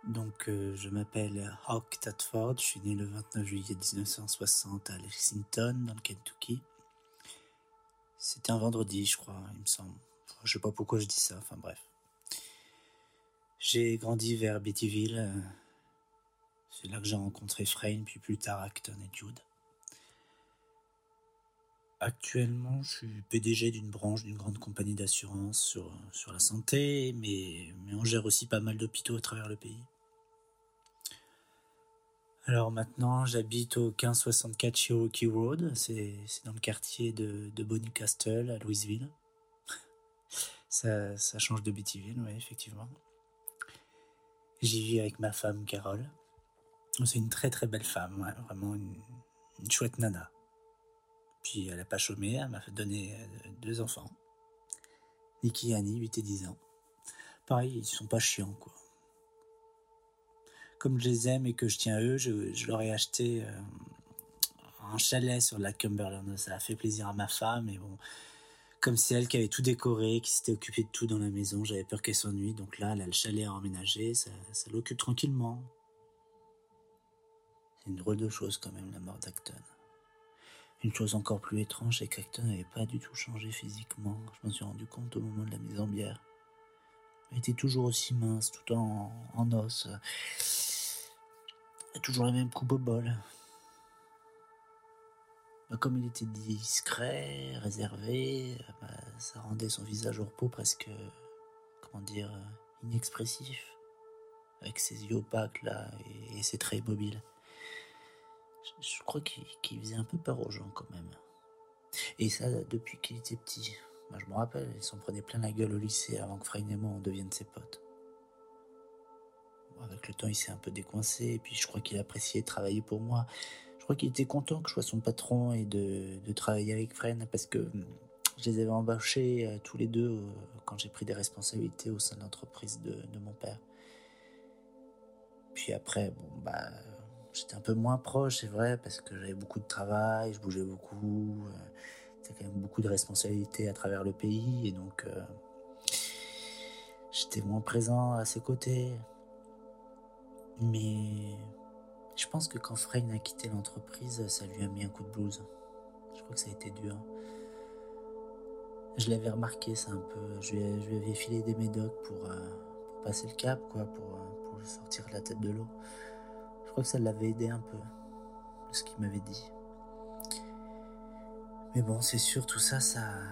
Je m'appelle Hawk Tadford, je suis né le 29 juillet 1960 à Lexington, dans le Kentucky. C'était un vendredi, je crois, il me semble. Enfin, je sais pas pourquoi je dis ça, enfin bref. J'ai grandi vers Bettyville, c'est là que j'ai rencontré Frayne, puis plus tard Acton et Jude. Actuellement, je suis PDG d'une branche d'une grande compagnie d'assurance sur la santé, mais on gère aussi pas mal d'hôpitaux à travers le pays. Alors maintenant, j'habite au 1564 Cherokee Road, c'est dans le quartier de Bonny-Castle, à Louisville. Ça change de Bettyville, oui, effectivement. J'y vis avec ma femme, Carole. C'est une très très belle femme, ouais, vraiment une chouette nana. Puis elle n'a pas chômé, elle m'a donné 2 enfants. Nicky et Annie, 8 et 10 ans. Pareil, ils sont pas chiants, quoi. Comme je les aime et que je tiens à eux, je leur ai acheté un chalet sur le lac Cumberland. Ça a fait plaisir à ma femme, et bon, comme c'est elle qui avait tout décoré, qui s'était occupée de tout dans la maison, j'avais peur qu'elle s'ennuie, donc là, elle a le chalet à emménager, ça l'occupe tranquillement. C'est une drôle de chose quand même, la mort d'Acton. Une chose encore plus étrange, c'est qu'Acton n'avait pas du tout changé physiquement. Je m'en suis rendu compte au moment de la mise en bière. Il était toujours aussi mince, tout en os. Toujours la même coupe au bol. Comme il était discret, réservé, ça rendait son visage au repos presque, inexpressif. Avec ses yeux opaques là et ses traits immobiles. Je crois qu'il faisait un peu peur aux gens quand même. Et ça depuis qu'il était petit. Moi je me rappelle, il s'en prenait plein la gueule au lycée avant que Frayne et moi on devienne ses potes. Avec le temps il s'est un peu décoincé et puis je crois qu'il appréciait travailler pour moi. Je crois qu'il était content que je sois son patron et de travailler avec Frayne parce que je les avais embauchés tous les deux quand j'ai pris des responsabilités au sein de l'entreprise de mon père. Puis après, j'étais un peu moins proche, c'est vrai, parce que j'avais beaucoup de travail, je bougeais beaucoup, c'était quand même beaucoup de responsabilités à travers le pays, et donc j'étais moins présent à ses côtés. Mais je pense que quand Frayne a quitté l'entreprise, ça lui a mis un coup de blues. Je crois que ça a été dur. Je l'avais remarqué ça un peu, je lui avais filé des médocs pour passer le cap, quoi, pour sortir la tête de l'eau. Je crois que ça l'avait aidé un peu, ce qu'il m'avait dit. Mais bon, c'est sûr, tout ça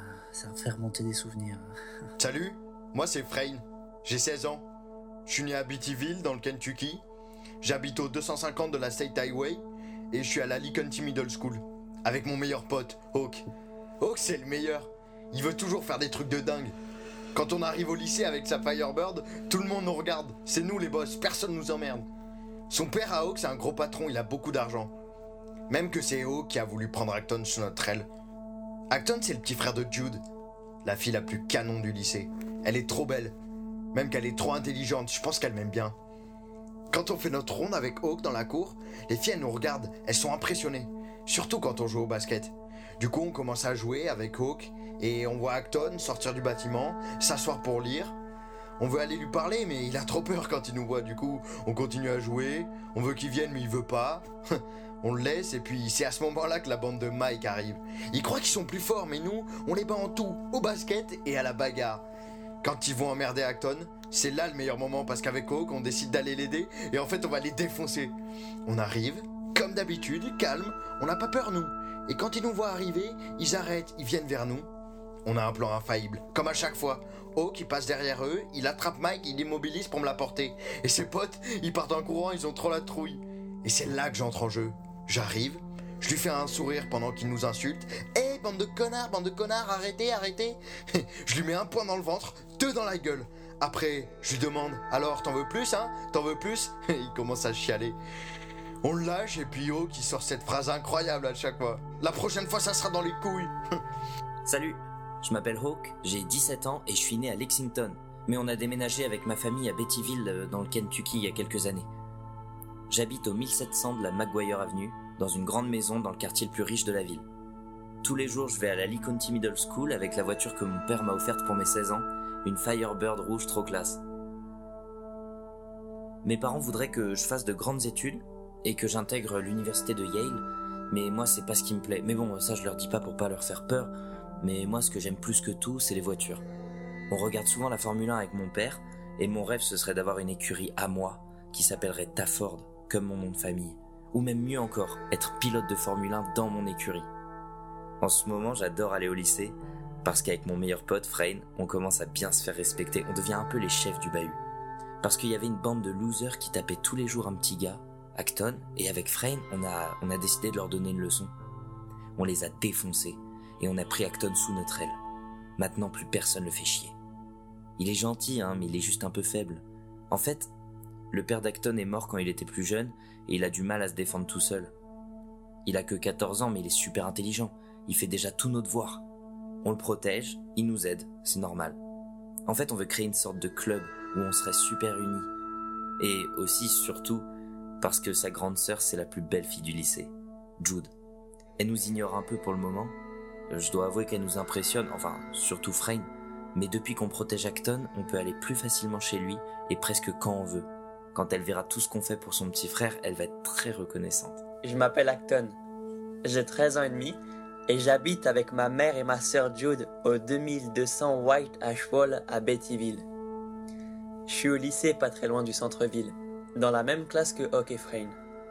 me fait remonter des souvenirs. Salut, moi c'est Frayne, j'ai 16 ans. Je suis né à Bettyville, dans le Kentucky. J'habite au 250 de la State Highway et je suis à la Lee County Middle School, avec mon meilleur pote, Hawk. Hawk, c'est le meilleur. Il veut toujours faire des trucs de dingue. Quand on arrive au lycée avec sa Firebird, tout le monde nous regarde. C'est nous les boss, personne nous emmerde. Son père à Hawk, c'est un gros patron, il a beaucoup d'argent. Même que c'est Hawk qui a voulu prendre Acton sous notre aile. Acton, c'est le petit frère de Jude, la fille la plus canon du lycée. Elle est trop belle. Même qu'elle est trop intelligente, je pense qu'elle m'aime bien. Quand on fait notre ronde avec Hawk dans la cour, les filles elles nous regardent, elles sont impressionnées. Surtout quand on joue au basket. Du coup on commence à jouer avec Hawk et on voit Acton sortir du bâtiment, s'asseoir pour lire. On veut aller lui parler mais il a trop peur quand il nous voit. Du coup on continue à jouer, on veut qu'il vienne mais il veut pas. On le laisse et puis c'est à ce moment-là que la bande de Mike arrive. Ils croient qu'ils sont plus forts mais nous on les bat en tout, au basket et à la bagarre. Quand ils vont emmerder Acton, c'est là le meilleur moment parce qu'avec Hawk, on décide d'aller l'aider et en fait on va les défoncer. On arrive, comme d'habitude, calme, on n'a pas peur nous. Et quand ils nous voient arriver, ils arrêtent, ils viennent vers nous. On a un plan infaillible, comme à chaque fois. Hawk, il passe derrière eux, il attrape Mike, il l'immobilise pour me l'apporter. Et ses potes, ils partent en courant, ils ont trop la trouille. Et c'est là que j'entre en jeu. J'arrive, je lui fais un sourire pendant qu'il nous insulte. Hé, bande de connards, arrêtez, arrêtez. Je lui mets un poing dans le ventre, 2 dans la gueule. Après, je lui demande, alors t'en veux plus, hein? T'en veux plus? Il commence à chialer. On le lâche et puis Hawk qui sort cette phrase incroyable à chaque fois. La prochaine fois, ça sera dans les couilles. Salut, je m'appelle Hawk, j'ai 17 ans et je suis né à Lexington. Mais on a déménagé avec ma famille à Bettyville, dans le Kentucky, il y a quelques années. J'habite au 1700 de la McGuire Avenue, dans une grande maison dans le quartier le plus riche de la ville. Tous les jours, je vais à la Lee County Middle School avec la voiture que mon père m'a offerte pour mes 16 ans, une Firebird rouge trop classe. Mes parents voudraient que je fasse de grandes études et que j'intègre l'université de Yale, mais moi c'est pas ce qui me plaît. Mais bon, ça je leur dis pas pour pas leur faire peur, mais moi ce que j'aime plus que tout, c'est les voitures. On regarde souvent la Formule 1 avec mon père, et mon rêve ce serait d'avoir une écurie à moi, qui s'appellerait Tafford, comme mon nom de famille. Ou même mieux encore, être pilote de Formule 1 dans mon écurie. En ce moment, j'adore aller au lycée, parce qu'avec mon meilleur pote, Frayne, on commence à bien se faire respecter, on devient un peu les chefs du bahut. Parce qu'il y avait une bande de losers qui tapaient tous les jours un petit gars, Acton, et avec Frayne, on a décidé de leur donner une leçon. On les a défoncés, et on a pris Acton sous notre aile. Maintenant, plus personne le fait chier. Il est gentil, mais il est juste un peu faible. En fait, le père d'Acton est mort quand il était plus jeune, et il a du mal à se défendre tout seul. Il a que 14 ans, mais il est super intelligent. Il fait déjà tous nos devoirs. On le protège, il nous aide, c'est normal. En fait, on veut créer une sorte de club où on serait super unis. Et aussi, surtout, parce que sa grande sœur, c'est la plus belle fille du lycée, Jude. Elle nous ignore un peu pour le moment. Je dois avouer qu'elle nous impressionne, enfin, surtout Frayne. Mais depuis qu'on protège Acton, on peut aller plus facilement chez lui et presque quand on veut. Quand elle verra tout ce qu'on fait pour son petit frère, elle va être très reconnaissante. Je m'appelle Acton. J'ai 13 ans et demi et j'habite avec ma mère et ma sœur Jude au 2200 White Ash Wall à Bettyville. Je suis au lycée pas très loin du centre-ville, dans la même classe que Hawk et Frayne.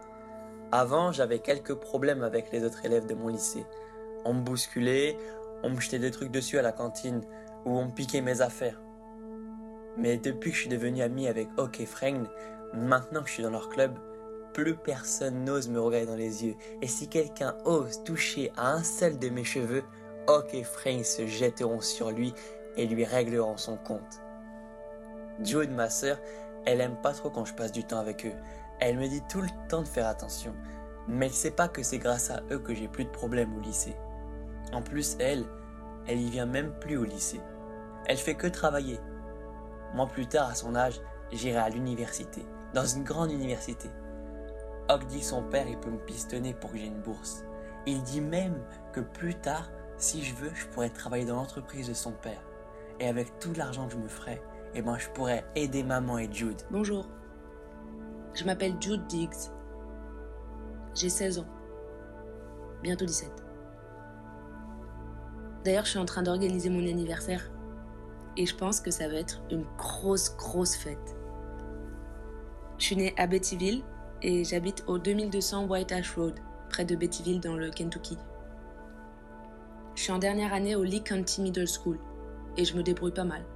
Avant, j'avais quelques problèmes avec les autres élèves de mon lycée. On me bousculait, on me jetait des trucs dessus à la cantine ou on me piquait mes affaires. Mais depuis que je suis devenu ami avec Hawk et Frayne, maintenant que je suis dans leur club, plus personne n'ose me regarder dans les yeux. Et si quelqu'un ose toucher à un seul de mes cheveux, Hawk et Frayne se jetteront sur lui et lui régleront son compte. Jude, ma sœur, elle aime pas trop quand je passe du temps avec eux. Elle me dit tout le temps de faire attention. Mais elle sait pas que c'est grâce à eux que j'ai plus de problèmes au lycée. En plus, elle y vient même plus au lycée. Elle fait que travailler. Moi, plus tard, à son âge, j'irai à l'université, dans une grande université. Hawk dit que son père, il peut me pistonner pour que j'ai une bourse. Il dit même que plus tard, si je veux, je pourrais travailler dans l'entreprise de son père. Et avec tout l'argent que je me ferais, je pourrais aider maman et Jude. Bonjour, je m'appelle Jude Diggs. J'ai 16 ans, bientôt 17. D'ailleurs, je suis en train d'organiser mon anniversaire et je pense que ça va être une grosse fête. Je suis née à Bettyville et j'habite au 2200 White Ash Road, près de Bettyville dans le Kentucky. Je suis en dernière année au Lee County Middle School et je me débrouille pas mal.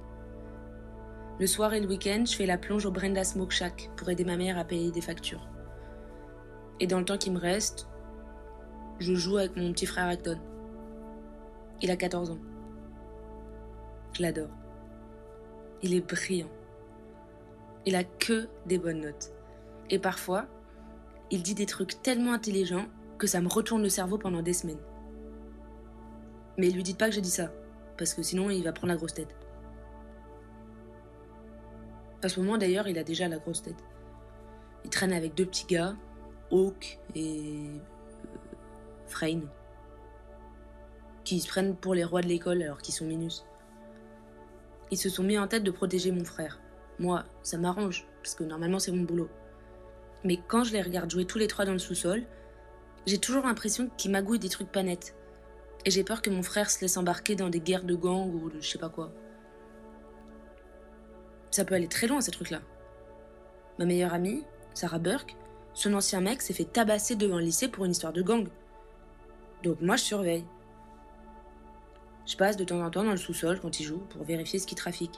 Le soir et le week-end, je fais la plonge au Brenda Smoke Shack pour aider ma mère à payer des factures. Et dans le temps qui me reste, je joue avec mon petit frère Acton. Il a 14 ans. Je l'adore. Il est brillant. Il a que des bonnes notes. Et parfois, il dit des trucs tellement intelligents que ça me retourne le cerveau pendant des semaines. Mais lui dites pas que j'ai dit ça, parce que sinon il va prendre la grosse tête. À ce moment d'ailleurs, il a déjà la grosse tête. Il traîne avec 2 petits gars, Hawk et Frayne, qui se prennent pour les rois de l'école alors qu'ils sont minus. Ils se sont mis en tête de protéger mon frère. Moi, ça m'arrange, parce que normalement c'est mon boulot. Mais quand je les regarde jouer tous les 3 dans le sous-sol, j'ai toujours l'impression qu'ils magouillent des trucs pas nets. Et j'ai peur que mon frère se laisse embarquer dans des guerres de gangs ou de je sais pas quoi. Ça peut aller très loin, ces trucs-là. Ma meilleure amie, Sarah Burke, son ancien mec s'est fait tabasser devant le lycée pour une histoire de gang. Donc moi, je surveille. Je passe de temps en temps dans le sous-sol quand il joue pour vérifier ce qu'il trafique.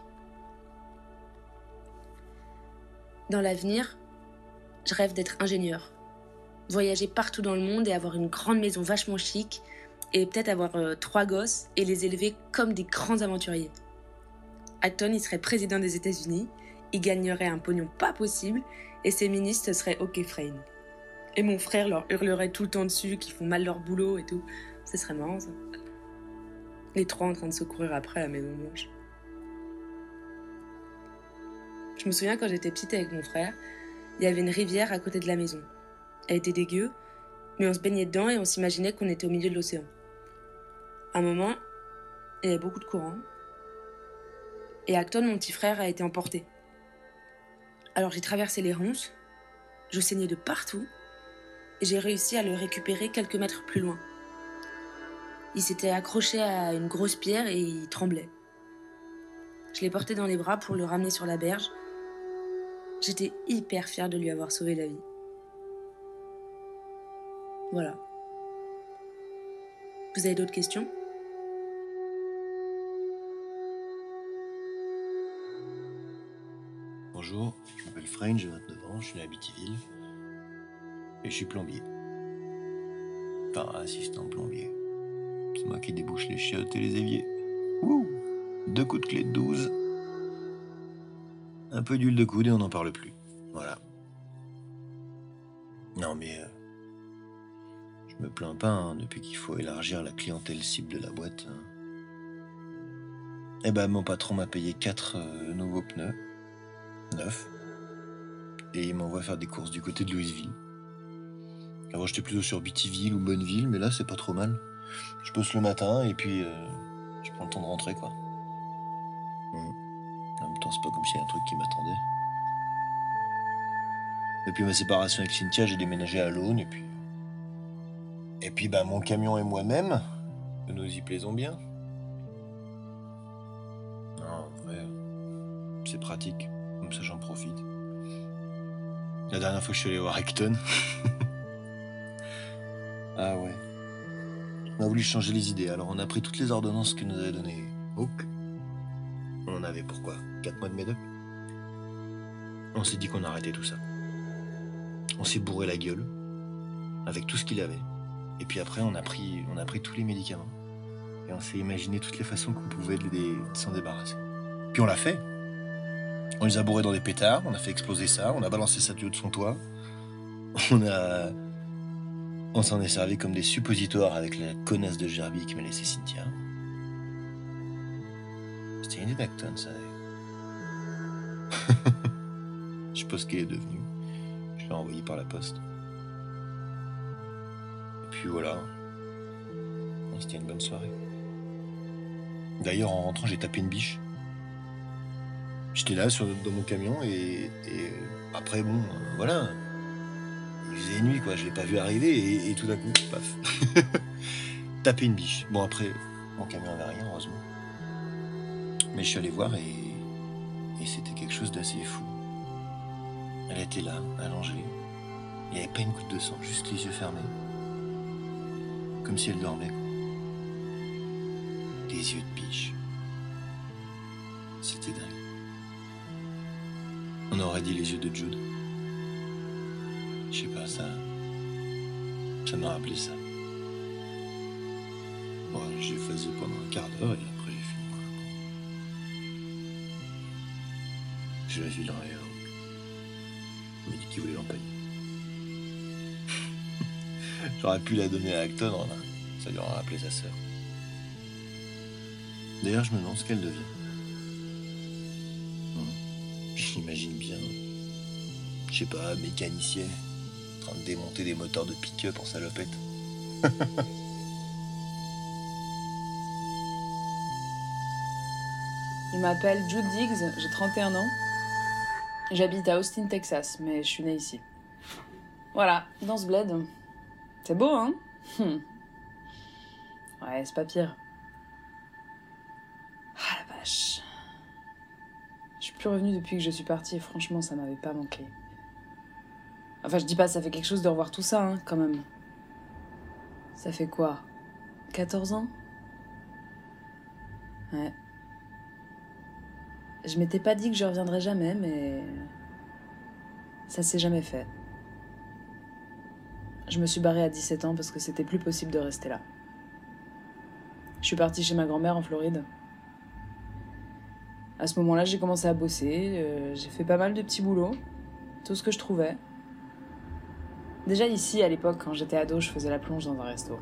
Dans l'avenir, je rêve d'être ingénieur. Voyager partout dans le monde et avoir une grande maison vachement chic et peut-être avoir 3 gosses et les élever comme des grands aventuriers. Acton, il serait président des États-Unis, il gagnerait un pognon pas possible et ses ministres, ce serait Hawk et Frayne. Et mon frère leur hurlerait tout le temps dessus qu'ils font mal leur boulot et tout. Ce serait marrant, ça. Les 3 en train de se courir après à la Maison Blanche. Je me souviens quand j'étais petite avec mon frère, il y avait une rivière à côté de la maison. Elle était dégueu, mais on se baignait dedans et on s'imaginait qu'on était au milieu de l'océan. À un moment, il y avait beaucoup de courant. Et Acton, mon petit frère, a été emporté. Alors j'ai traversé les ronces, je saignais de partout, et j'ai réussi à le récupérer quelques mètres plus loin. Il s'était accroché à une grosse pierre et il tremblait. Je l'ai porté dans les bras pour le ramener sur la berge. J'étais hyper fière de lui avoir sauvé la vie. Voilà. Vous avez d'autres questions ? Bonjour, je m'appelle Frein, j'ai 29 ans, je suis né à Beattyville. Et je suis plombier. Enfin, assistant plombier. C'est moi qui débouche les chiottes et les éviers. Ouh, 2 coups de clé de 12. Un peu d'huile de coude et on n'en parle plus. Voilà. Non mais... je me plains pas, hein, depuis qu'il faut élargir la clientèle cible de la boîte. Hein. Eh ben, mon patron m'a payé 4 nouveaux pneus. 9. Et il m'envoie faire des courses du côté de Louisville. Avant, j'étais plutôt sur Beattyville ou Bonneville, mais là, c'est pas trop mal. Je bosse le matin et puis je prends le temps de rentrer, quoi. En même temps, c'est pas comme s'il y avait un truc qui m'attendait. Depuis ma séparation avec Cynthia, j'ai déménagé à l'Aune et puis... ben, mon camion et moi-même, nous y plaisons bien. Non, en vrai, c'est pratique. Comme ça, j'en profite. La dernière fois que je suis allé voir Acton... Ah ouais. On a voulu changer les idées, alors on a pris toutes les ordonnances que nous avait données Hawk. On en avait pourquoi 4 mois de médoc. On s'est dit qu'on arrêtait tout ça. On s'est bourré la gueule, avec tout ce qu'il avait. Et puis après, on a pris tous les médicaments. Et on s'est imaginé toutes les façons qu'on pouvait de s'en débarrasser. Puis on l'a fait. On les a bourrés dans des pétards, on a fait exploser ça, on a balancé ça du haut de son toit. On s'en est servi comme des suppositoires avec la connasse de Gerby qui m'a laissé Cynthia. C'était une idée d'Acton, ça. Je sais pas ce qu'il est devenu. Je l'ai envoyé par la poste. Et puis voilà. C'était une bonne soirée. D'ailleurs, en rentrant, j'ai tapé une biche. J'étais là dans mon camion et après, bon, voilà. Il faisait nuit, quoi. Je l'ai pas vu arriver et tout d'un coup, paf. Taper une biche. Bon, après, mon camion avait rien, heureusement. Mais je suis allé voir et c'était quelque chose d'assez fou. Elle était là, allongée. Il n'y avait pas une goutte de sang, juste les yeux fermés. Comme si elle dormait, quoi. Des yeux de biche. C'était dingue. On aurait dit les yeux de Jude. Je sais pas, ça m'a rappelé ça. Bon, j'ai phasé pendant un quart d'heure et après j'ai fini par répondre. Je l'ai vu dans les langues. Il m'a dit qu'il voulait l'empailler. J'aurais pu la donner à Acton, hein. Ça lui aurait rappelé sa sœur. D'ailleurs, je me demande ce qu'elle devient. Je l'imagine bien, je sais pas, mécanicienne, en train de démonter des moteurs de pick-up en salopette. Je m'appelle Jude Diggs, j'ai 31 ans. J'habite à Austin, Texas, mais je suis née ici. Voilà, dans ce bled. C'est beau, hein? Ouais, c'est pas pire. Ah la vache. Je suis plus revenue depuis que je suis partie et franchement, ça m'avait pas manqué. Enfin, je dis pas, ça fait quelque chose de revoir tout ça, hein, quand même. Ça fait quoi? 14 ans? Ouais. Je m'étais pas dit que je reviendrais jamais, mais... ça s'est jamais fait. Je me suis barrée à 17 ans parce que c'était plus possible de rester là. Je suis partie chez ma grand-mère en Floride. À ce moment-là, j'ai commencé à bosser. J'ai fait pas mal de petits boulots. Tout ce que je trouvais. Déjà ici, à l'époque, quand j'étais ado, je faisais la plonge dans un resto.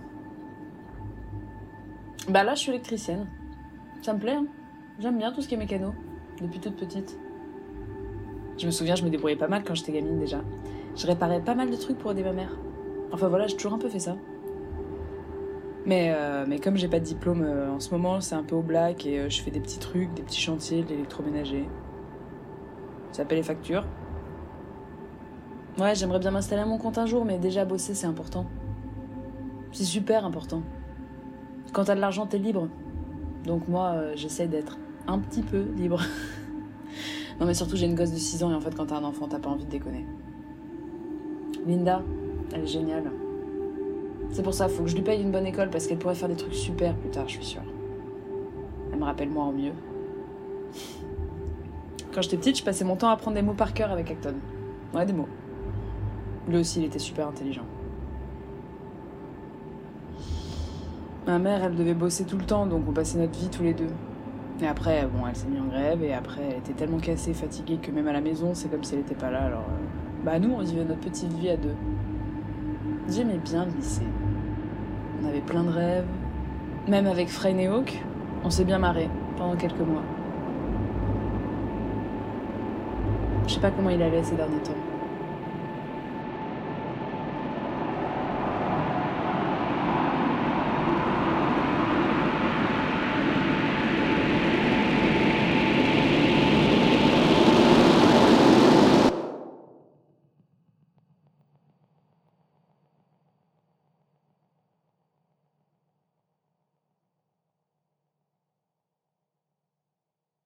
Bah là, je suis électricienne. Ça me plaît, hein. J'aime bien tout ce qui est mécano. Depuis toute petite. Je me souviens, je me débrouillais pas mal quand j'étais gamine déjà. Je réparais pas mal de trucs pour aider ma mère. Enfin voilà, j'ai toujours un peu fait ça. Mais comme j'ai pas de diplôme en ce moment, c'est un peu au black et je fais des petits trucs, des petits chantiers, de l'électroménager. Ça paie les factures. Ouais, j'aimerais bien m'installer à mon compte un jour, mais déjà bosser, c'est important. C'est super important. Quand t'as de l'argent, t'es libre. Donc moi, j'essaie d'être un petit peu libre. Non mais surtout, j'ai une gosse de 6 ans et en fait, quand t'as un enfant, t'as pas envie de déconner. Linda, elle est géniale. C'est pour ça, faut que je lui paye une bonne école parce qu'elle pourrait faire des trucs super plus tard, je suis sûre. Elle me rappelle moi en mieux. Quand j'étais petite, je passais mon temps à apprendre des mots par cœur avec Acton. Ouais, des mots. Lui aussi, il était super intelligent. Ma mère, elle devait bosser tout le temps, donc on passait notre vie tous les deux. Et après, bon, elle s'est mise en grève, et après, elle était tellement cassée, fatiguée, que même à la maison, c'est comme si elle était pas là, alors... Bah nous, on vivait notre petite vie à deux. J'aimais bien le lycée. On avait plein de rêves. Même avec Frayne et Hawk, on s'est bien marré pendant quelques mois. Je sais pas comment il allait ces derniers temps.